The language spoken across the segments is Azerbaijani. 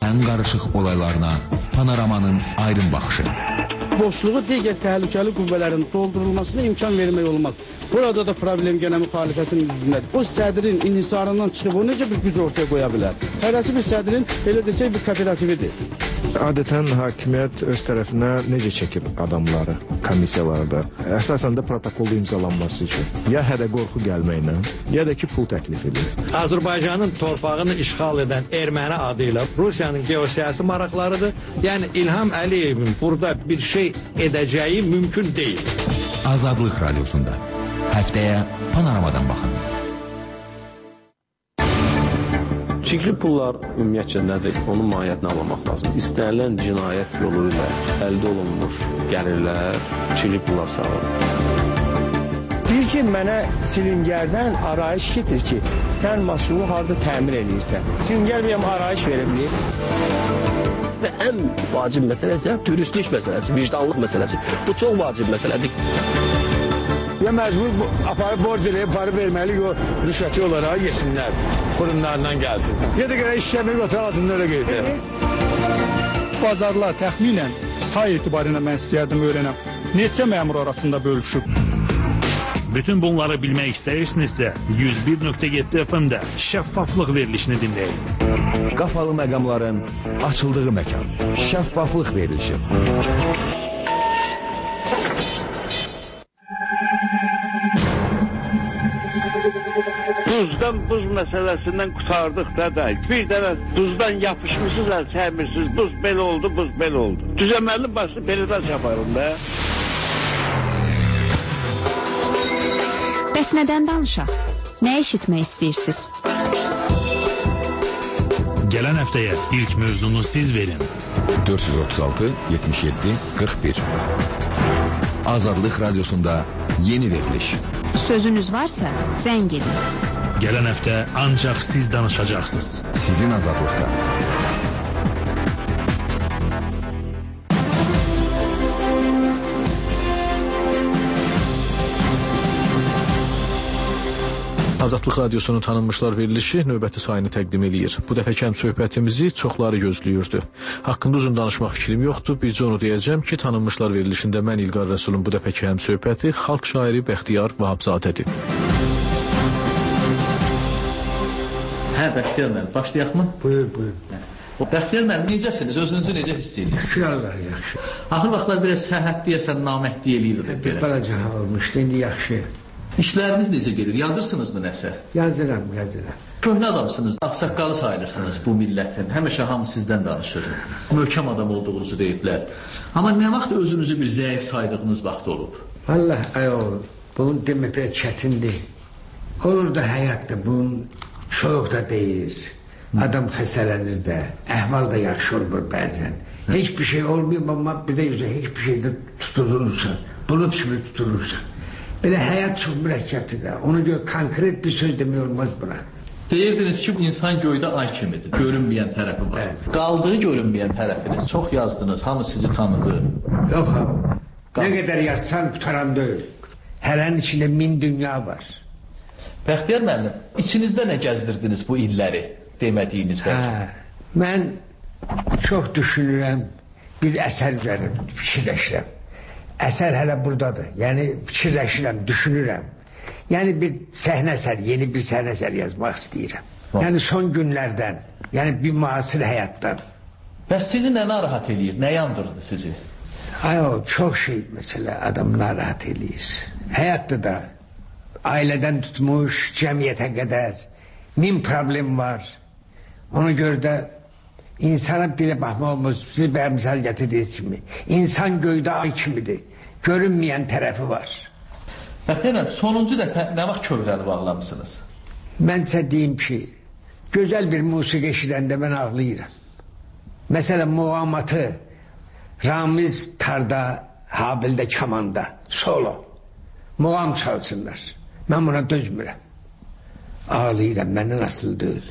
ən qarışıq olaylarına Panoramanın aydın baxışı. Boşluğu digər təhlükəli qüvvələrin doldurulmasına imkan vermək olmaz. Burada da problem gene müxalifətin üzründədir. O sədrin inhisarından çıxıb o necə bir güc ortaya qoya bilər? Hərəsi bir sədrin, elə desək, bir kooperatividir. Adətən hakimiyyət öz tərəfinə necə çəkir adamları komissiyalarda? Əsasən də protokolda imzalanması üçün. Ya hədə qorxu gəlməklə, ya da ki pul təklif edir. Azərbaycanın torpağını işğal edən erməni adı ilə Rusiyanın geosiyasi maraqlarıdır. Yəni İlham Əliyevin burada bir şey edəcəyi mümkün deyil. Azadlıq Radyosunda həftəyə Panoramadan baxın. Çirkli pullar ümumiyyətcə nədir? Onun mahiyyətini anlamaq lazım. İstənilən cinayət yolu ilə əldə olunmuş gəlirlər, çirkli pullar sağlar. Deyir ki, mənə çilingərdən arayış getir ki, sən maşını harada təmir edirsən. Çilingər benim arayış verə bilir. Və ən vacib məsələsi dürüstlük məsələsi, vicdanlıq məsələsi. Bu çox vacib məsələdir. Ya məcbur aparıb borc eləyib, parı verməli, o rüşvəti olaraq yesinlər, qurumlarından gəlsin. Ya da gələk işləmək otel altında öyle qeydir. Bazarlar təxminən say etibarıyla mən istəyərdim öyrənəm. Neçə məmur arasında bölüşüb? Bütün bunları bilmək istəyirsinizsə 101.7 FM-də şəffaflıq verilişini dinləyin. Qapalı məqamların açıldığı məkan. Şəffaflıq verilişi. Duzdan buz məsələsindən qutardıq da. Bir dənə duzdan yapışmışsınız, çəmirsiniz. Buz belə oldu, buz belə oldu. Düzəməli başlı belədən yaparım da. Bəs nədən danışaq? Nə eşitmək istəyirsiniz? Gələn həftəyə ilk mövzunu siz verin. 436 77 41. Azadlıq Radyosunda yeni veriliş. Sözünüz varsa zəng edin. Gələn həftə ancaq siz danışacaqsınız. Sizin azadlıqda. Azadlıq Radyosunun tanınmışlar verilişi növbəti sayını təqdim eləyir. Bu dəfəki söhbətimizi çoxları gözləyirdi. Haqqında uzun danışmaq fikrim yoxdur. Bircə onu deyəcəm ki, tanınmışlar verilişində mən İlqar Rəsulun bu dəfəki söhbəti xalq şairi Bəxtiyar Vahabzadədir. Bəxtiyar müəllim, başlayaq mı? Buyur. Bəxtiyar müəllim, necəsiniz? Özünüzü necə hiss edirsiniz? Yaxşı, Allah, yaxşı. Axır vaxtlar biraz səhət deyəsən, naməhdi eləyirdi. Balaca olmuşdu, indi yaxşı. İşləriniz necə gedir? Yazırsınızmı nəsə? Yazıram. Köhnə adamsınız, ağsaqqalı sayılırsınız bu millətin. Həmişə hamı sizdən danışır. Möhkəm adam olduğunuzu deyiblər. Amma nə vaxt özünüzü bir zəif saydığınız vaxt olub? Allah, ayol, bunu demək biraz çətindir. Olur da həyatda bunun soğuk da deyir. Adam xəstələnir də, əhval da yaxşı olmur bəzən. Heç bir şey olmuyor, amma bir də heç bir şeydə tutulursa, bulut kimi tutulursa. Belə həyat çox mürəkkəbdir də. Ona görə konkret bir söz demək olmaz buna. Deyirdiniz ki, insan göydə ay kimidir. Görünməyən tərəfi var. Evet. Qaldığı görünməyən tərəfiniz. Çox yazdınız, hamı sizi tanıdı. Yox, nə qədər yazsan qutaran deyil. Hələnin içində min dünya var. Bəxtiyar müəllim, içinizdə nə gəzdirdiniz bu illəri demədiyiniz bəlkə? Mən çox düşünürəm, bir əsər üzərində fikirləşirəm. Əsər hələ buradadır. Yəni fikirləşirəm, düşünürəm. Yəni bir səhnə əsər, yeni bir səhnə əsər yazmaq istəyirəm. Yəni son günlərdən, yəni bir müasir həyatdan. Bəs sizi nə narahat eləyir, nə yandırdı sizi? Ayol, çox şey məsələ adam narahat eləyir. Həyatda da ailədən tutmuş, cəmiyyətə qədər 1000 problem var. Ona görə də İnsana belə baxmaq olmaz, siz bəyə misal gətirdiniz kimi. İnsan göydə ay kimidir, görünməyən tərəfi var. Bəxtiyar, sonuncu dəfə nə vaxt kövrəli bağlamışsınız? Mən sizə deyim ki, gözəl bir musiqi eşidəndə mən ağlayıram. Məsələn, muğamatı Ramiz tarda, Habildə kamanda, solo. Muğam çalsınlar. Mən buna dözmürəm. Ağlayıram, məndən asılı deyil.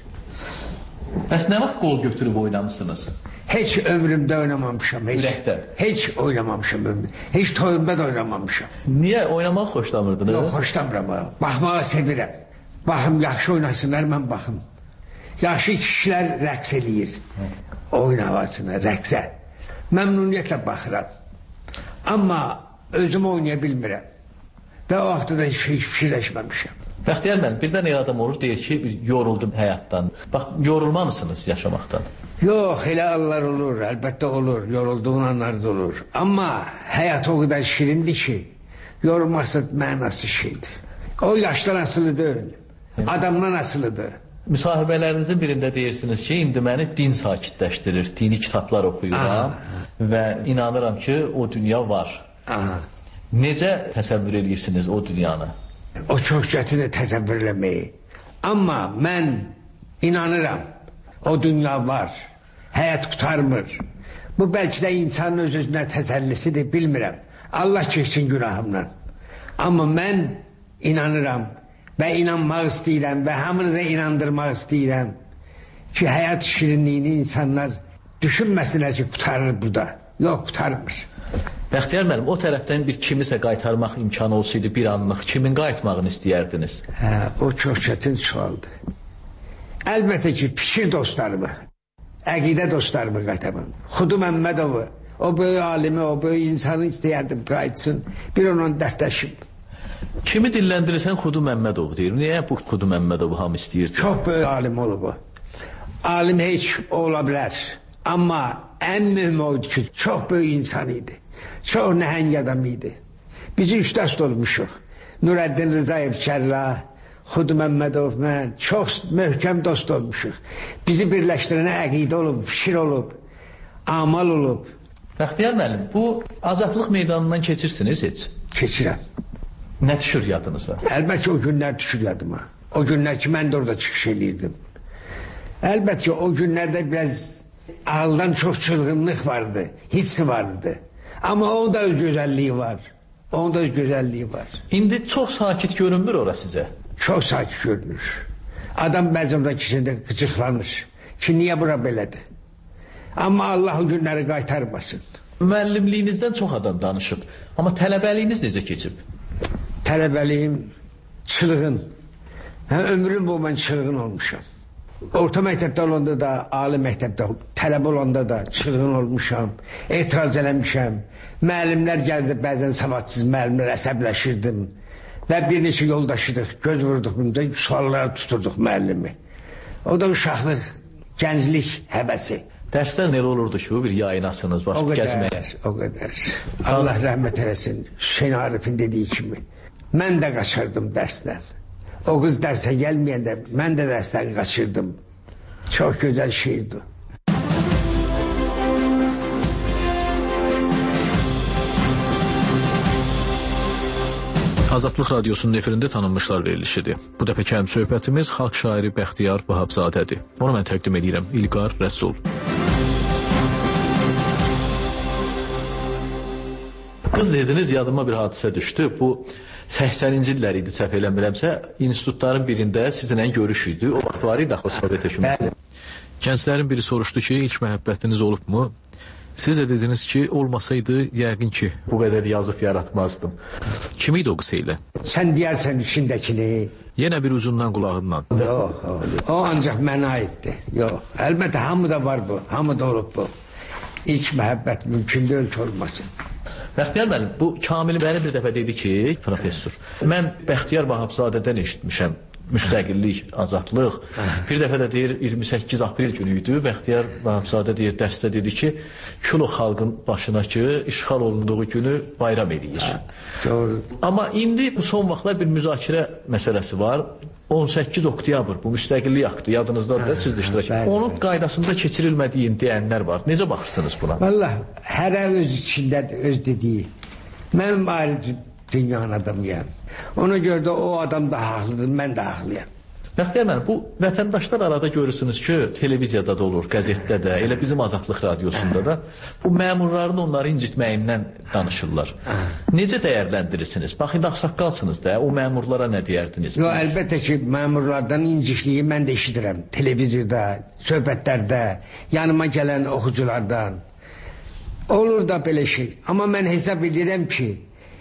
Bəs nə vaxt qol götürüb oynamışsınız? Heç ömrümdə oynamamışam. Heç oynamamışam ömrümdə. Heç toyumda da oynamamışam. Niyə? Oynamaq xoşlamırdınız? Yox, xoşlamıram. Baxmağı sevirəm. Baxım, yaxşı oynasınlar, mən baxım. Yaxşı kişilər rəqs eləyir. oyun havasına, rəqsə məmnuniyyətlə baxıram. Amma özüm oynaya bilmirəm. Və o vaxtda da heç fikirləşməmişəm. Bəxtiyar müəllim, birdən el adam olur, deyir ki, yoruldum həyatdan. Bax, yorulmamısınız yaşamaqdan? Yox, elə anlar olur, əlbəttə olur, yorulduğun anlarda olur. Amma həyat o qədər şirindir ki, yorulması mənası şeydir. O yaşdan asılı deyil, adamdan asılıdır. Müsahibələrinizin birində deyirsiniz ki, indi məni din sakitləşdirir, dini kitablar oxuyuram və inanıram ki, o dünya var. Necə təsəvvür edirsiniz o dünyanı? O çox çətindir təsəvvür eləməyi. Amma mən inanıram, o dünya var, həyat qurtarmır. Bu bəlkə də insanın öz-özünə təsəllisidir, bilmirəm. Allah keçsin günahımdan. Amma mən inanıram və inanmaq istəyirəm və hamını da inandırmaq istəyirəm ki, həyat şirinliyini insanlar düşünməsinlər ki, qurtarır burada. Yox, qurtarmır. Bəxtiyar müəllim, o tərəfdən bir kimisə qaytarmaq imkanı olsaydı bir anlıq, kimin qayıtmağını istəyərdiniz? O çox çətin sualdır. Əlbəttə ki, fikir dostlarımı, əqidə dostlarımı qaytarmam. Xudu Məmmədovu, o böyük alimi, o böyük insanı istəyərdim qayıtsın, bir onun dəstəşim. Kimi dilləndirirsən Xudu Məmmədov deyir. Niyə bu Xudu Məmmədovu hamı istəyir? Çox böyük alim olub o. Alim heç ola bilər. Amma ən mühüm oydu ki, çox böyük insan idi. Çox nəhəng adam idi. Biz üç dost olmuşuq. Nurəddin Rızayev Kərrah, Xudu Məmmədov, mən çox möhkəm dost olmuşuq. Bizi birləşdirənə əqidə olub, fikir olub, amal olub. Bəxtiyar müəllim, bu azadlıq meydanından keçirsiniz heç? Keçirəm. Nə düşür yadınıza? Əlbəttə o günlər düşür yadıma. O günlər ki, mən də orada çıxış eləyirdim. Əlbəttə o günlərdə biraz ağıldan çox çılğınlıq vardı, hissi vardı. Amma onun da öz gözəlliyi var. Onun da öz gözəlliyi var. İndi çox sakit görünmür ora sizə? Çox sakit görünür. Adam bəzən orada kişində qıcıqlanır ki, niyə bura belədir? Amma Allah o günləri qaytarmasın. Müəllimliyinizdən çox adam danışıb. Amma tələbəliyiniz necə keçib? Tələbəliyim çılğın. Ömrüm bu mən çılğın olmuşam. Orta məktəbdə olanda da, ali məktəbdə tələbə olanda da çılğın olmuşam. Etiraz eləmişəm. Müəllimlər gəldi, bəzən savadsız müəllimlər, əsəbləşirdim. Və bir neçə yoldaşıdıq, göz vurduq bunda, suallara tuturduq müəllimi. O da uşaqlıq, gənclik həvəsi. Dərsdən elə olurdu ki, bir yayınasınız, başıb gəzməyə. O qədər. Allah rəhmət eləsin, Hüseyin Arifin dediyi kimi. Mən də qaçırdım dərsdən. O qız dərsə gəlməyəndə mən də dərsdən qaçırdım. Çox gözəl şeydi. Azadlıq Radiosunun efirində tanınmışlar verilişidir. Bu dəfəki həm söhbətimiz xalq şairi Bəxtiyar Vahabzadədir. Onu mən təqdim edirəm, İlqar Rəsul. Qız dediniz, yadıma bir hadisə düşdü. Bu 80-ci illər idi, səhv eləmirəmsə, institutların birində sizinlə görüş idi. O vaxt var idi axı Sovet hökuməti. Gənclərin biri soruşdu ki, ilk məhəbbətiniz olubmu? Siz də dediniz ki, olmasaydı, yəqin ki, bu qədər yazıb yaratmazdım. Kim idi o qısa ilə? Sən deyərsən içindəkini. Yenə bir ucundan qulağından. Yox, o ancaq mənə aiddir. Yox, əlbəttə hamıda var bu, hamıda olub bu. İlk məhəbbət mümkün deyil ki, olmasın. Bəxtiyar müəllim, bu Kamil bəli bir dəfə dedi ki, professor, mən Bəxtiyar Vahabzadədən eşitmişəm, müstəqillik, azadlıq. Bir dəfə də deyir, 28 aprel günü idi, Bəxtiyar Vahabzadə deyir, dərsdə dedi ki, Külo xalqın başına ki, işğal olunduğu günü bayram edir. Doğru. Amma indi bu son vaxtlar bir müzakirə məsələsi var. 18 oktyabr bu müstəqillik aktı, yadınızdadır da siz də iştirak edin. Onun qaydasında keçirilmədiyin deyənlər var. Necə baxırsınız buna? Vallahi hər öz içindədir, öz dediyi. Mən ayrı dünyanın adamıyam. Ona görə də o adam da haqlıdır, mən də haqlıyam. Bəxtiyar müəllim, bu vətəndaşlar arada görürsünüz ki, televiziyada da olur, qəzetdə də, elə bizim Azadlıq Radiosunda da bu məmurların onları incitməyindən danışırlar. Necə dəyərləndirirsiniz? Bax, indi ağsaqqalsınız da, o məmurlara nə deyərdiniz? Yox, əlbəttə ki, məmurlardan incikliyi mən də eşidirəm. Televiziyada, söhbətlərdə, yanıma gələn oxuculardan. Olur da belə şey. Amma mən hesab edirəm ki,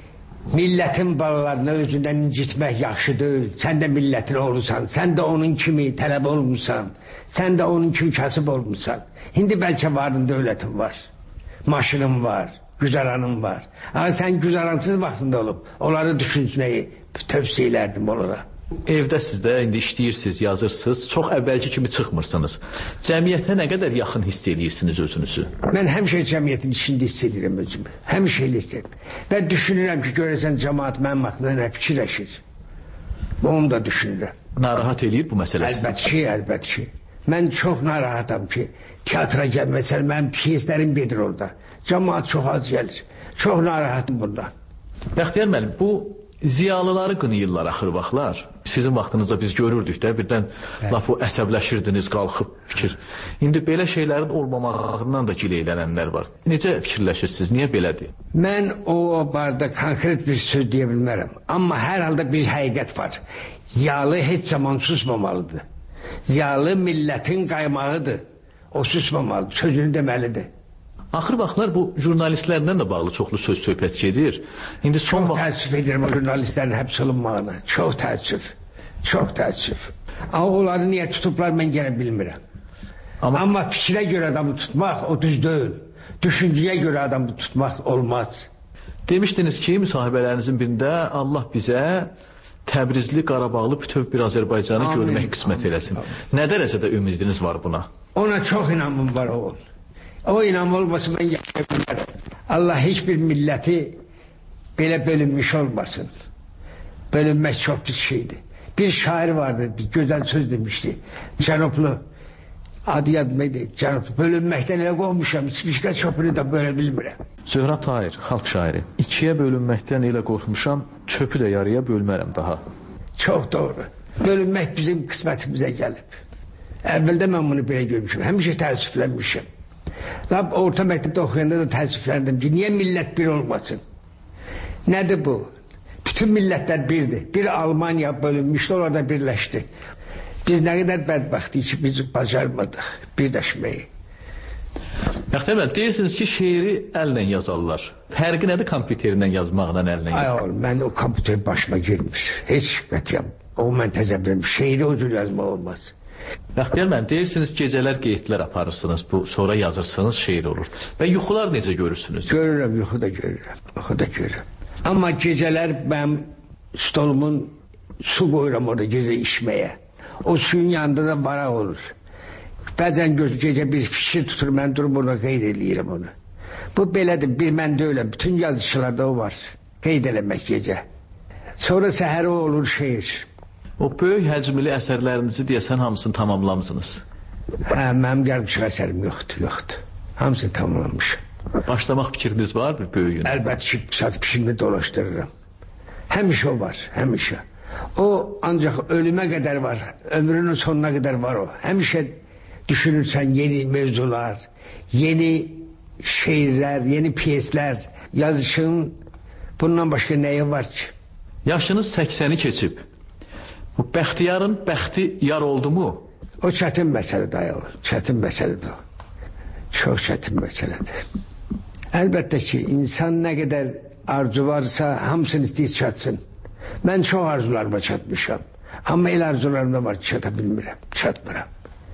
Millətin balalarını özündən incitmək yaxşı deyil. Sən də millətin oğlusan, sən də onun kimi tələb olmuşsan, sən də onun kimi kasıb olmuşsan. İndi bəlkə varın dövlətin var, maşının var, güzaranın var. Ama sən güzaransız vaxtında olub, onları düşünməyi tövsiyə elərdim onlara. Evdəsiz də, indi işləyirsiniz, yazırsınız, çox əvvəlki kimi çıxmırsınız. Cəmiyyətə nə qədər yaxın hiss edirsiniz özünüzü? Mən həmişə cəmiyyətin içində hiss edirəm özümü. Həmişə hiss edirəm. Və düşünürəm ki, görəsən cəmaat mənim haqqında nə fikirləşir. Onu da düşünürəm. Narahat eləyir bu məsələsi? Əlbət ki. Mən çox narahatam ki, teatra gəlməsəl, mənim piyeslərim gedir orada. Cəmaat çox az gəlir. Çox narahatım bundan. Bəxtiyar müəllim, bu ziyalıları qınayırlar axır vaxtlar. Sizin vaxtınızda biz görürdük də, birdən laf o əsəbləşirdiniz, qalxıb fikir. İndi belə şeylərin olmamağından da gileylənənlər var. Necə fikirləşirsiniz, niyə belədir? Mən o barədə konkret bir söz deyə bilmərəm. Amma hər halda bir həqiqət var. Ziyalı heç zaman susmamalıdır. Ziyalı millətin qaymağıdır. O susmamalıdır, sözünü deməlidir. Axır vaxtlar bu jurnalistlərlə də bağlı çoxlu söz söhbət gedir. İndi çox təəssüf edirəm o jurnalistlərin həbs olunmağına. Çox təəssüf. Çox təəssüf. Amma onları niyə tutublar mən yenə bilmirəm. Amma fikrə görə adamı tutmaq o düz deyil. Düşüncəyə görə adamı tutmaq olmaz. Demişdiniz ki, müsahibələrinizin birində Allah bizə Təbrizli, Qarabağlı bütöv bir Azərbaycanı görmək qismət eləsin. Nə dərəcədə ümidiniz var buna? Ona çox inanmım var oğul. O inam olmasın mən yaşaya bilmərəm. Allah heç bir milləti belə bölünmüş olmasın. Bölünmək çox pis şeydir. Bir şair vardı, bir gözəl söz demişdi. Cənublu, adı yadmaydı, Cənublu. Bölünməkdən elə qormuşam, içmişkə çöpünü də bölə bilmirəm. Zöhrab Tahir, xalq şairi. İkiyə bölünməkdən elə qorxmuşam, çöpü də yarıya bölmərəm daha. Çox doğru. Bölünmək bizim qismətimizə gəlib. Əvvəldə mən bunu belə görmüşəm, həmişə təəssüflənmişəm. Lab orta məktəbdə oxuyanda da təəssüfləndim ki, niyə millət bir olmasın? Nədir bu? Bütün millətlər birdir. Bir Almaniya bölünmüşdü, orada birləşdi. Biz nə qədər bədbəxtik ki, biz bacarmadıq birləşməyi. Bəxtiyar müəllim, deyirsiniz ki, şeiri əllə yazarlar. Fərqi nədir kompüterlə yazmaqla əllə yazmaq? Ay oğlum, mən o kompüter başıma girmir. Heç qətiyyəm. O mən təzəbbürüm. Şeiri o cür yazmaq olmaz. Bəxtiyar müəllim, deyirsiniz gecələr qeydlər aparırsınız, bu sonra yazırsınız, şeir olur. Və yuxular necə görürsünüz? Görürəm, yuxu da görürəm. Yuxu da görürəm. Amma gecələr mənim stolumun su qoyuram orada gecə içməyə. O suyun yanında da baraq olur. Bəzən gecə bir fikir tutur, mən durub orada qeyd eləyirəm onu. Bu belədir, bir mən deyiləm, bütün yazıçılarda o var. Qeyd eləmək gecə. Sonra səhər o olur şeir. O böyük həcmli əsərlərinizi deyəsən hamısını tamamlamısınız. Hə, mənim yarımçıq əsərim yoxdur. Hamısını tamamlamışım. Başlamaq fikriniz var mı böyüyün? Əlbəttə ki, saat fikrimi dolaşdırıram. Həmişə o var, həmişə. O ancaq ölümə qədər var, ömrünün sonuna qədər var o. Həmişə düşünürsən yeni mövzular, yeni şeirlər, yeni piyeslər, yazışın bundan başqa nəyi var ki? Yaşınız 80'i keçib. Bu Bəxtiyarın bəxti yar oldu mu? O çətin məsələdir ayol, çətin məsələdir o. Çox çətin məsələdir. Əlbəttə ki, insan nə qədər arzu varsa, hamısını istəyir çatsın. Mən çox arzularıma çatmışam. Amma el arzularımda var ki, çata bilmirəm, çatmıram.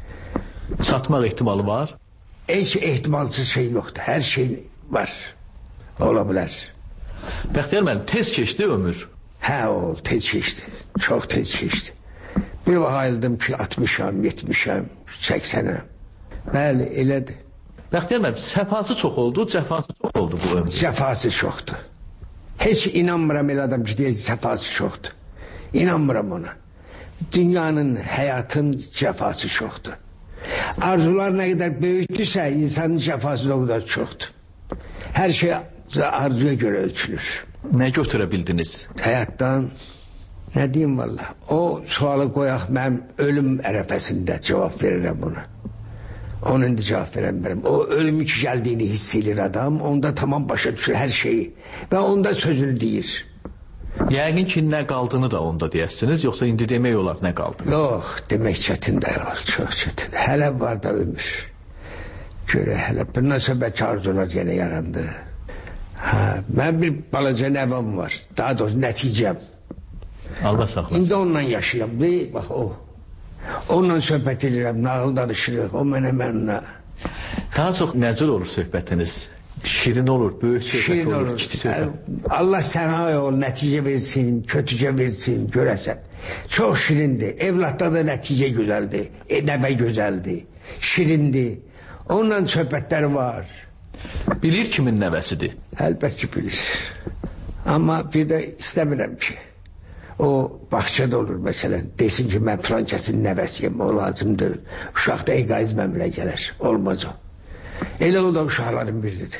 Çatmaq ehtimalı var? Heç ehtimalsız şey yoxdur, hər şey var. Ola bilər. Bəxtiyar müəllim, tez keçdi ömür. Hə, o tez keçdi, çox tez keçdi. Bir vaxt ayıldım ki, 60'am, 70'am, 80'am. Bəli, elədir. Bəxtiyar müəllim, səfası çox oldu, cəfası çox oldu bu ömür. Cəfası çoxdur. Heç inanmıram elə adam ki, deyək ki, səfası çoxdur. İnanmıram ona. Dünyanın, həyatın cəfası çoxdur. Arzular nə qədər böyükdürsə, insanın cəfası da o kadar çoxdur. Hər şey arzuya görə ölçülür. Nə götürə bildiniz? Həyatdan, nə deyim valla, o sualı qoyaq mənim ölüm ərəfəsində cavab verirəm ona. Onun da cavab verəm. O ölümü ki gəldiyini hiss edir adam, onda tamam başa düşür hər şeyi və onda sözünü deyir. Yəqin ki, nə qaldığını da onda deyərsiniz, yoxsa indi demək olar nə qaldı? Yox, demək çətin də yox, çox çətin. Hələ var da ömür. Görə hələ, bundan sonra bəlkə arzular yenə yarandı. Mən bir balaca nəvəm var. Daha doğrusu nəticəm. Allah saxlasın. İndi onunla yaşayıram. Bax o. Onunla söhbət edirəm, nağıl danışırıq. O mənə. Daha çox nəcür olur söhbətiniz? Şirin olur, böyük söhbət olur, kiçik söhbət. Allah sənə ol, nəticə versin, kötücə versin, görəsən. Çox şirindir. Evlatda da nəticə gözəldir. Nəvə gözəldir. Şirindir. Onunla söhbətlər var. Bilir kimin nəvəsidir? Əlbət ki, bilir. Amma bir də istəmirəm ki, o bağçada olur məsələn, desin ki, mən filan kəsin nəvəsiyəm, o lazım deyil. Uşaq da egoizm əmrə gələr, olmaz o. Elə o da uşaqların biridir.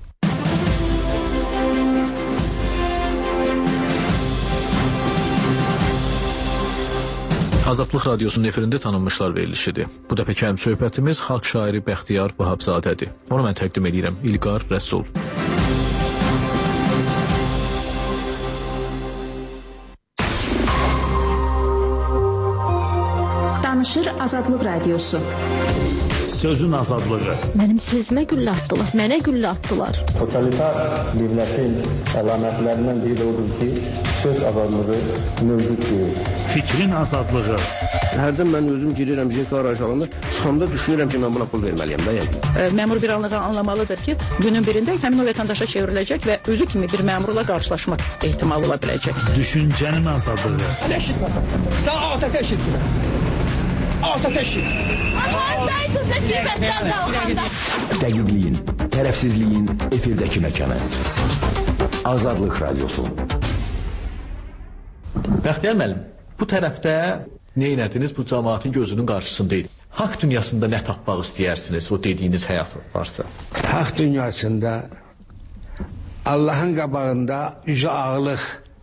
Azadlıq Radiosunun efirində tanınmışlar verilişidir. Bu dəfəki həm söhbətimiz xalq şairi Bəxtiyar Vahabzadədir. Onu mən təqdim edirəm İlqar Rəsul. Danışır Azadlıq Radiosu. Sözün azadlığı. Mənim sözümə güllə atdılar, mənə güllə atdılar. Totalitar dövlətin əlamətlərindən biri də odur ki, söz azadlığı mövcud deyil. Fikrin azadlığı. Hərdən mən özüm girirəm JK arayışlarında, çıxanda düşünürəm ki, mən buna pul verməliyəm də yəni. Məmur bir anlığa anlamalıdır ki, günün birində həmin o vətəndaşa çevriləcək və özü kimi bir məmurla qarşılaşmaq ehtimalı ola biləcək. Düşüncənin azadlığı. Hələ eşitməsən, sən ATƏT eşitmirəm. ATƏT eşit. Dəqiqliyin, tərəfsizliyin efirdəki məkanı. Azadlıq Radiosu. Bəxtiyar müəllim, bu tərəfdə neynədiniz bu cəmaatın gözünün qarşısındaydı? Haqq dünyasında nə tapmaq istəyirsiniz, o dediyiniz həyat varsa? Haqq dünyasında Allahın qabağında üzü ağlıq.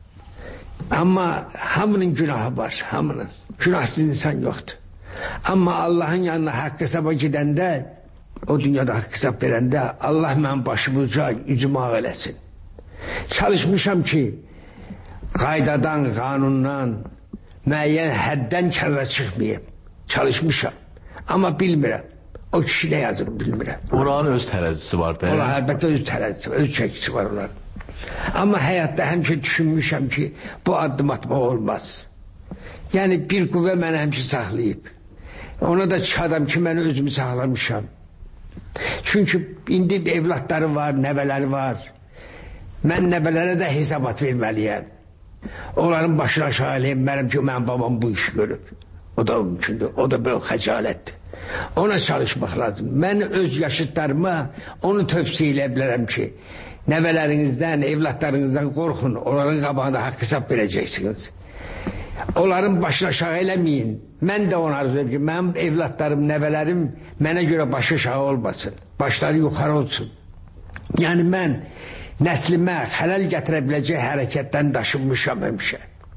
Amma hamının günahı var, hamının. Günahsız insan yoxdur. Amma Allahın yanına haqq hesaba gedəndə, o dünyada haqq hesab verəndə Allah mənim başımı üzümü ağ eləsin. Çalışmışam ki, qaydadan, qanundan, müəyyən həddən kərra çıxmayayım. Çalışmışam. Amma bilmirəm. O kişi nə yazır bilmirəm. Oranın öz tərəzisi var da. Oranın əlbəttə öz tərəzisi var, öz çəkisi var onların. Amma həyatda həmişə düşünmüşəm ki, bu addım atmaq olmaz. Yəni bir qüvvə məni həmişə saxlayıb. Ona da çıxadam ki, mən özümü saxlamışam. Çünki indi evlatları var, nəvələri var. Mən nəvələrə də hesabat verməliyəm. Onların başına aşağı eləyəm ki, mənim babam bu işi görüb. O da mümkündür, o da böyük xəcalətdir. Ona çalışmaq lazım. Mən öz yaşıtlarıma onu tövsiyə elə bilərəm ki, nəvələrinizdən, evlatlarınızdan qorxun, onların qabağında haqq hesab verəcəksiniz. Onların başına aşağı eləməyin. Mən də onu arzu edirəm ki, mənim evlatlarım, nəvələrim mənə görə başı aşağı olmasın, başları yuxarı olsun. Yəni mən nəslimə xələl gətirə biləcək hərəkətdən daşınmışam həmişə.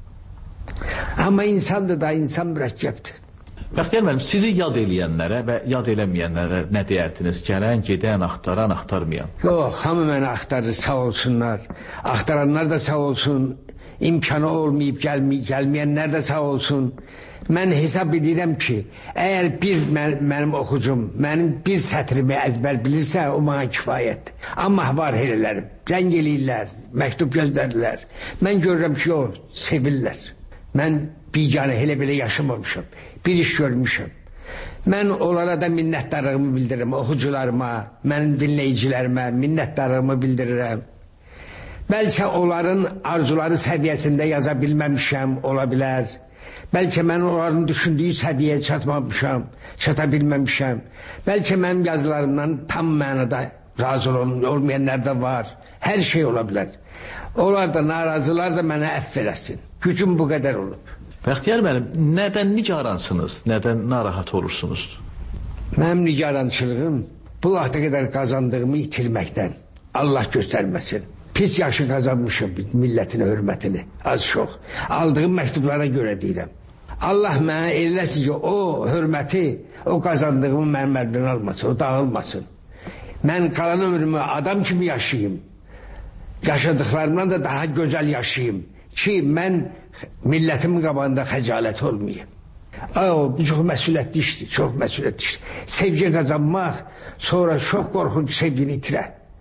Amma insandır da, insan mürəkkəbdir. Bəxtiyar müəllim, sizi yad eləyənlərə və yad eləməyənlərə nə deyərdiniz? Gələn, gedən, axtaran, axtarmayan. Yox, hamı məni axtarır, sağ olsunlar. Axtaranlar da sağ olsun. İmkanı olmayıb gəlməyənlər də sağ olsun. Mən hesab edirəm ki, əgər bir mənim oxucum, mənim bir sətrimi əzbər bilirsə, o mənə kifayətdir. Amma var elələrəm, zəng eləyirlər, məktub göndərirlər. Mən görürəm ki, o sevirlər. Mən biganə elə belə yaşamamışam, bir iş görmüşəm. Mən onlara da minnətdarlığımı bildirirəm, oxucularıma, mənim dinləyicilərimə minnətdarlığımı bildirirəm. Bəlkə onların arzuları səviyyəsində yaza bilməmişəm, ola bilər. Bəlkə mən onların düşündüyü səviyyəyə çatmamışam, çata bilməmişəm. Bəlkə mənim yazılarımdan tam mənada razı olmayanlar da var. Hər şey ola bilər. Onlar da narazılar da mənə əff eləsin. Gücüm bu qədər olub. Bəxtiyar müəllim, nədən nicaransınız, nədən narahat olursunuz? Mənim nigarançılığım bu vaxta qədər qazandığımı itirməkdən. Allah göstərməsin. Pis yaşı qazanmışım millətin hörmətini, az çox. Aldığım məktublara görə deyirəm. Allah mənə eləsin ki, o hörməti, o qazandığımı mənim əlimdən almasın, o dağılmasın. Mən qalan ömrümü adam kimi yaşayayım. Yaşadıqlarımdan da daha gözəl yaşayayım ki, mən millətimin qabağında xəcalət olmayayım. Bu çox məsuliyyətli işdir, çox məsuliyyətli işdir. Sevgi qazanmaq, sonra çox qorxunc sevgini itirər.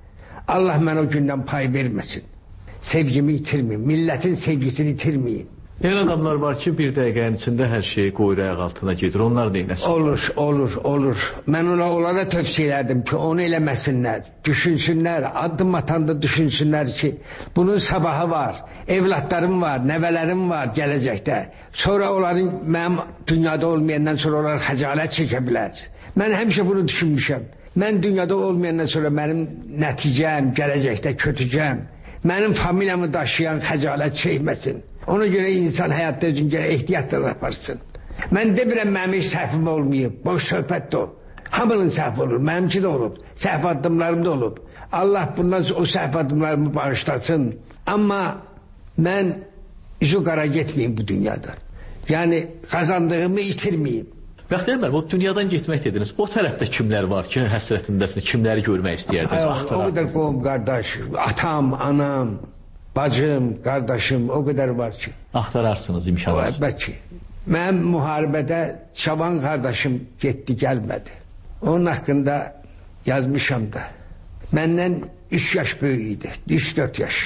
Allah mənə o gündən pay verməsin. Sevgimi itirməyim, millətin sevgisini itirməyim. Elə adamlar var ki, bir dəqiqənin içində hər şeyi qoyur ayaq altına gedir. Onlar neynəsin? Olur. Mən onlara tövsiyə edirdim ki, onu eləməsinlər. Düşünsünlər, addım atanda düşünsünlər ki, bunun sabahı var, evlatlarım var, nəvələrim var gələcəkdə. Sonra onların, mənim dünyada olmayandan sonra onlar xəcalət çəkə bilər. Mən həmişə bunu düşünmüşəm. Mən dünyada olmayandan sonra mənim nəticəm, gələcəkdə kötücəm, mənim familiyamı daşıyan xəcalət çəkməsin. Ona görə insan həyatda özün görə ehtiyatla aparsın. Mən demirəm mənim heç səhvim olmayıb, boş söhbət də o. Hamının səhv olur, mənimki də olub, səhv addımlarım da olub. Allah bundan o səhv addımlarımı bağışlasın. Amma mən üzü qara getməyim bu dünyadan. Yəni qazandığımı itirməyim. Bəxtiyar müəllim, o dünyadan getmək dediniz. O tərəfdə kimlər var ki, həsrətindəsiniz, kimləri görmək istəyərdiniz, axtarardınız? O qədər qovum, qardaş, atam, anam, bacım, qardaşım, o qədər var ki. Axtararsınız imkanlar. Əlbət ki. Mənim müharibədə Şaban qardaşım getdi, gəlmədi. Onun haqqında yazmışam da. Məndən 3 yaş böyük idi, 3-4 yaş.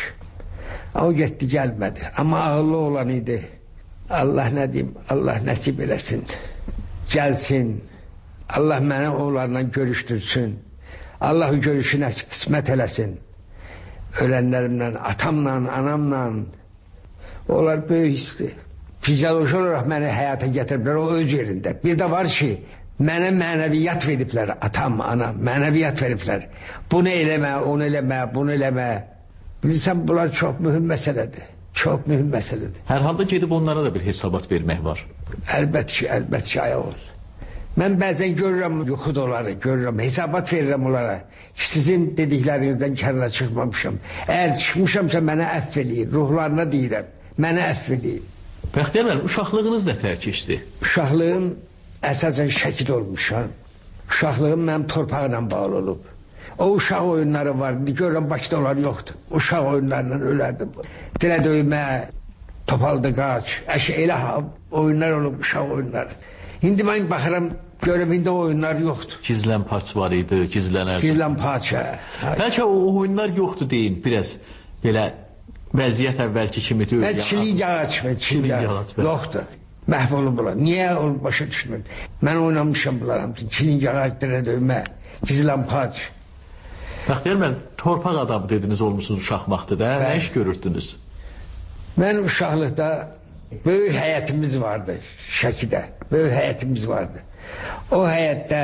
O getdi, gəlmədi. Amma ağıllı olan idi. Allah nə deyim, Allah nəsib eləsin. Gəlsin. Allah məni onlarla görüşdürsün. Allah o görüşü nəsib qismət eləsin. Ölənlərimlə, atamla, anamla. Onlar böyük hisli. Fizyoloji olaraq məni həyata gətiriblər o öz yerində. Bir də var ki, mənə mənəviyyat veriblər, atam, anam, mənəviyyat veriblər. Bunu eləmə, onu eləmə, bunu eləmə. Bilirsən, bunlar çox mühüm məsələdir. Çox mühüm məsələdir. Hər halda gedib onlara da bir hesabat vermək var. Əlbət ki, ayaq ol. Mən bəzən görürəm yuxudaları, görürəm, hesabat verirəm onlara. Sizin dediklərinizdən kənara çıxmamışam. Əgər çıxmışamsa mənə əff eləyin, ruhlarına deyirəm, mənə əff eləyin. Bəxtiyar müəllim, uşaqlığınız nə tər keçdi? Uşaqlığım əsasən Şəkidə olmuşam. Uşaqlığım mənim torpaqla bağlı olub. O uşaq oyunları var, görürəm Bakıda onlar yoxdur. Uşaq oyunlarla ölərdim. Dilə döymə, topaldı qaç, elə oyunlar olub, uşaq oyunları. İndi mən baxıram, görürəm, indi oyunlar yoxdur. Gizlən parç var idi, gizlənərdi. Gizlən parç, hə. Bəlkə o oyunlar yoxdur deyin, biraz belə vəziyyət əvvəlki kimi deyil. Mən çilik ağac, yoxdur. Məhv olub bunlar. Niyə olub başa düşmür? Mən oynamışam bunlar hamısını. Çilik ağac, dilə döymə, gizlən parç. Bəxtiyar müəllim, torpaq adamı dediniz olmuşsunuz uşaq vaxtıda, nə iş görürdünüz? Mən uşaqlıqda böyük həyətimiz vardı Şəkidə, böyük həyətimiz vardı. O həyətdə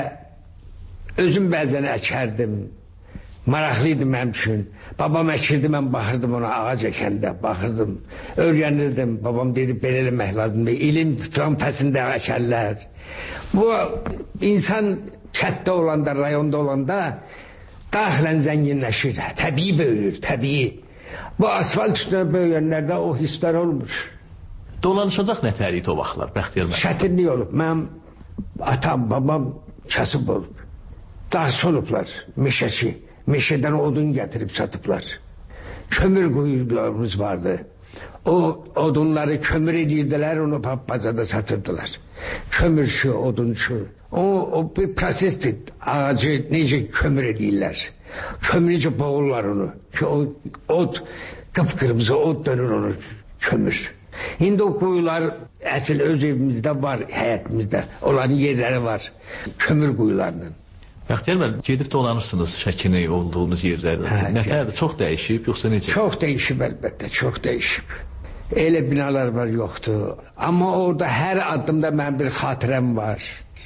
özüm bəzən əkərdim, maraqlıydı mənim üçün. Babam əkirdi, mən baxırdım ona ağac əkəndə, baxırdım, öyrənirdim. Babam dedi, belə eləmək lazımdır, ilin fəslində əkərlər. Bu, insan kətdə olanda, rayonda olanda daxilən zənginləşir, təbii böyür, təbii. Bu asfalt üstünə böyüyənlərdə o hisslər olmur. Dolanışacaq nətər idi o vaxtlar, Bəxtiyar müəllim? Çətinlik olub. Mənim atam, babam kasıb olub. Dağsı olublar, meşəçi. Meşədən odun gətirib satıblar. Kömür quyularımız vardı. O odunları kömür edirdilər, onu bazada satırdılar. Kömürçü, odunçu. O bir prosesdir. Ağacı necə kömür edirlər. Kömür necə boğurlar onu. Ki o od, qıpqırmızı od dönür onu kömür. İndi o quyular əsl öz evimizdə var, həyətimizdə. Onların yerləri var, kömür quyularının. Bəxtiyar müəllim, gedib dolanırsınız Şəkini olduğunuz yerlərdə. Nətərdir, çox dəyişib, yoxsa necə? Çox dəyişib əlbəttə, çox dəyişib. Elə binalar var, yoxdur. Amma orada hər addımda mənim bir xatirəm var.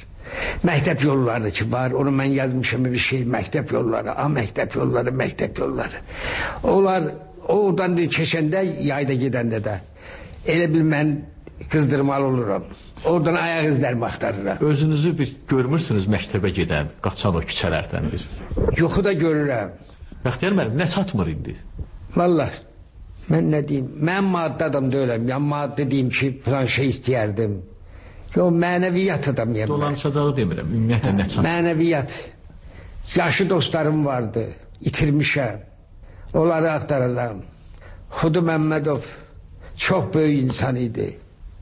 Məktəb yolları ki var, onu mən yazmışam bir şey, məktəb yolları, məktəb yolları, məktəb yolları. Onlar oradan keçəndə, yayda gedəndə də elə bil mən qızdırmalı oluram. Oradan ayaq izlərimi axtarıram. Özünüzü bir görmürsünüz məktəbə gedən, qaçan o küçələrdən bir? Yoxu da görürəm. Bəxtiyar müəllim, nə çatmır indi? Vallahi, mən nə deyim, mən maddi adam deyiləm. Yəni maddi deyim ki, filan şey istəyərdim. Yox, mənəviyyat adamıyam. Dolanışacağı demirəm, ümumiyyətlə nə çatmır? Mənəviyyat. Yaşı dostlarım vardı, itirmişəm. Onları axtarıram. Xudu Məmmədov çox böyük insan idi.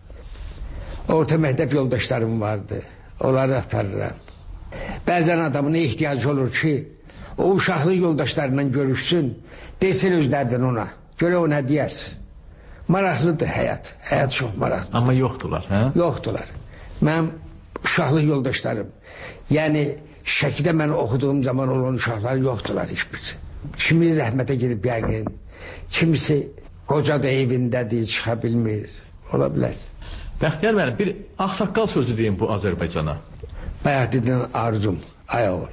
Orta məktəb yoldaşlarım vardı. Onları axtarıram. Bəzən adamın ehtiyacı olur ki, O uşaqlı yoldaşlarla görüşsün, desin özlərdən ona. Görə o nə deyər? Maraqlıdır həyat. Həyat çox maraqlıdır. Amma yoxdular, hə? Yoxdular. Mənim uşaqlı yoldaşlarım, yəni Şəkidə mən oxuduğum zaman olan uşaqlar yoxdular heç birisi. Kimi rəhmətə gedib yəqin, kimisi qoca da evindədir, çıxa bilmir. Ola bilər. Bəxtiyar müəllim, bir ağsaqqal sözü deyim bu Azərbaycana. Bayaq dedin arzum, ay oğul.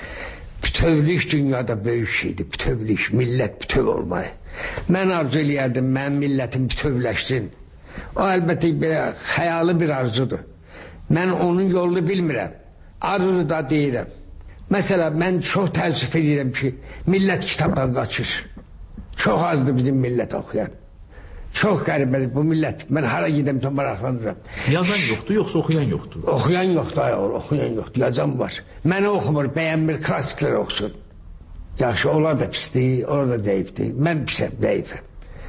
Bütövlük dünyada böyük şeydir, bütövlük, millət bütöv olmayı. Mən arzu eləyərdim, mənim millətim bütövləşsin. O əlbəttə belə xəyalı bir arzudur. Mən onun yolunu bilmirəm, arzunu da deyirəm. Məsələn, mən çox təəssüf edirəm ki, millət kitabdan qaçır. Çox azdır bizim millət oxuyan. Çox qəribədir bu millət. Mən hara gedəmsə maraqlanıram. Yazan yoxdur, yoxsa oxuyan yoxdur? Oxuyan yoxdur, ayol, oxuyan yoxdur. Yazan var. Məni oxumur, bəyənmir, klassiklər oxusun. Yaxşı, onlar da pisdir, onlar da zəifdir. Mən pisəm, zəifəm.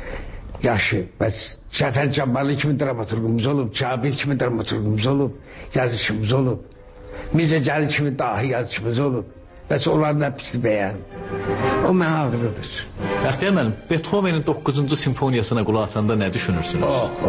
Yaxşı, bəs Cəfər Cabbarlı kimi dramaturgumuz olub, Cabir kimi dramaturgumuz olub, yazışımız olub. Mirzə Cəlil kimi dahi yazışımız olub. Bəs onların hepsi bəyən. O mənə ağrıdır. Bəxtiyar müəllim, Beethovenin 9-cu simfoniyasına qulaq asanda nə düşünürsünüz?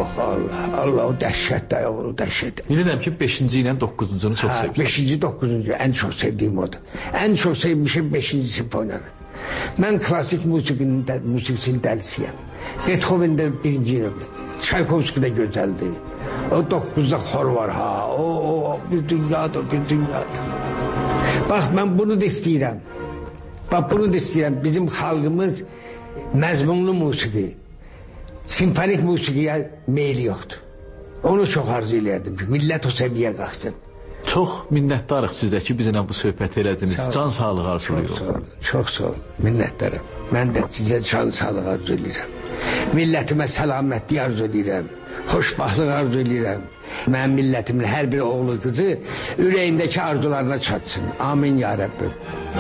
Allah, o dəhşətdir, o dəhşətdir. Bilirəm ki, 5-ci ilə 9-cunu çox sevirsiniz. 5-ci, 9-cu, ən çox sevdiyim odur. Ən çox sevmişim 5-ci simfoniyanı. Mən klasik musiqisinin dəlisiyəm. Beethoven'də birinci nömrə. Çaykovski'də gözəldir. O 9'da xor var ha. O bir dünyadır, bir dünyadır. Bax, mən bunu da istəyirəm. Bax, bunu da istəyirəm. Bizim xalqımız məzmunlu musiqi, simfonik musiqiyə meyli yoxdur. Onu çox arzu eləyərdim ki, millət o səviyyə qalxsın. Çox minnətdarıq sizə ki, bizlə bu söhbəti elədiniz. Can sağlığı arzulayırıq. Çox sağ olun, minnətdarım. Mən də sizə can sağlığı arzu eləyirəm. Millətimə səlamətlik arzu eləyirəm. Xoşbaxtlıq arzu eləyirəm. Mənim millətimin hər bir oğlu qızı ürəyindəki arzularına çatsın. Amin ya Rəbbim.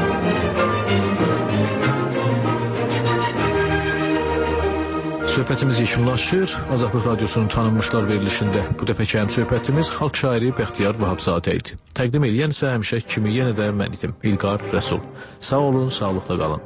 Söhbətimiz yekunlaşır. Azadlıq Radiosunun tanınmışlar verilişində bu dəfəki həm söhbətimiz xalq şairi Bəxtiyar Vahabzadə idi. Təqdim edən isə həmişə kimi yenə də mən idim, İlqar Rəsul. Sağ olun, sağlıqla qalın.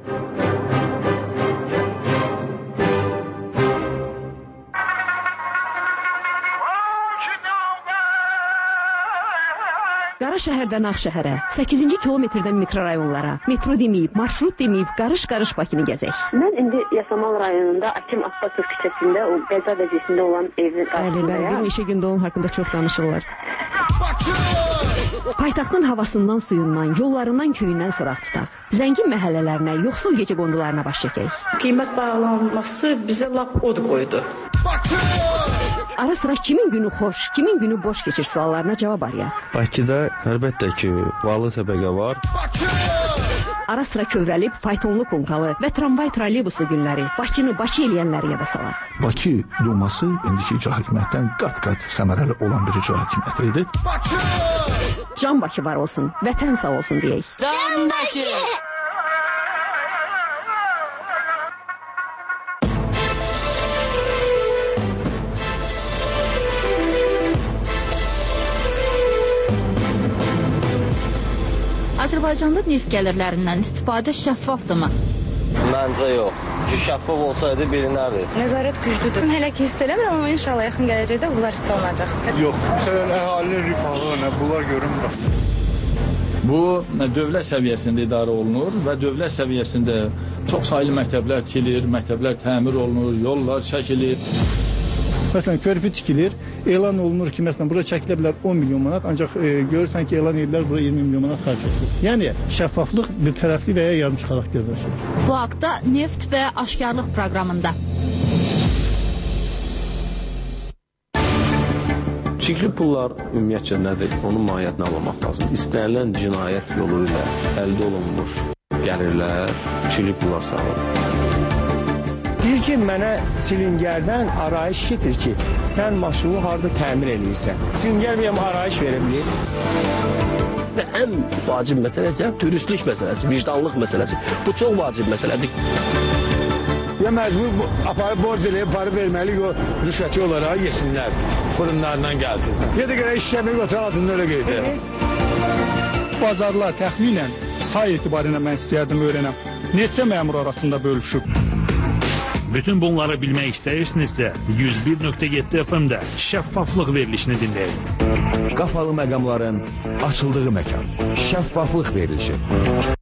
Qara şəhərdən Ağşəhərə, 8-ci kilometrdən mikrorayonlara, metro deməyib, marşrut deməyib, qarış-qarış Bakını gəzək. Mən indi Yasamal rayonunda Akim Abbasov küçəsində o qəza vəziyyətində olan evin qarşısındayam. Bir neçə gündə onun haqqında çox danışırlar. Paytaxtın havasından, suyundan, yollarından, köyündən soraq tutaq. Zəngin məhəllələrinə, yoxsul gecə qondularına baş çəkək. Qiymət bağlanması bizə lap od qoydu. Ara sıra kimin günü xoş, kimin günü boş keçir suallarına cavab arayaq. Bakıda əlbəttə ki, varlı təbəqə var. Ara sıra kövrəlib, faytonlu konkalı və tramvay trolleybuslu günləri, Bakını Bakı eləyənləri yada salaq. Bakı Duması indiki icra hakimiyyətdən qat-qat səmərəli olan bir icra hakimiyyəti idi. Can Bakı var olsun, vətən sağ olsun deyək. Can Bakı! Azərbaycanda neft gəlirlərindən istifadə şəffafdırmı? Məncə yox. Ki, şəffaf olsaydı bilinərdi. Nəzarət güclüdür. Hələ ki hiss eləmirəm, amma inşallah yaxın gələcəkdə bunlar hiss olunacaq. Yox, məsələn, əhalinin rifahı, bunlar görünmür. Bu, dövlət səviyyəsində idarə olunur və dövlət səviyyəsində çox saylı məktəblər tikilir, məktəblər təmir olunur, yollar çəkilir. Məsələn, körpü tikilir, elan olunur ki, məsələn, bura çəkilə bilər 10 milyon manat, ancaq görürsən ki, elan edirlər, bura 20 milyon manat xərc edilir. Yəni, şəffaflıq bir tərəfli və ya yarımçı xarakter daşıyır. Bu haqda Neft və Aşkarlıq proqramında. Çirkli pullar ümumiyyətcə nədir? Onun mahiyyətini anlamaq lazım. İstənilən cinayət yolu ilə əldə olunmuş gəlirlər, çirkli pullar sağlar. Deyir ki, mənə çilingərdən arayış getir ki, sən maşını harada təmir edirsən. Çilingər bir arayış verə bilir. Və ən vacib məsələsi dürüstlük məsələsi, vicdanlıq məsələsi. Bu çox vacib məsələdir. Ya məcbur aparıb borc eləyib, parı verməli, o rüşvəti olaraq yesinlər, burunlarından gəlsin. Ya da görə işləmək otur altında öyle qeydir. Bazarlar təxminən say etibarilə mən istəyərdim öyrənəm. Neçə məmur arasında bölüşüb? Bütün bunları bilmək istəyirsinizsə 101.7 FM-də şəffaflıq verilişini dinləyin. Qapalı məqamların açıldığı məkan. Şəffaflıq verilişi.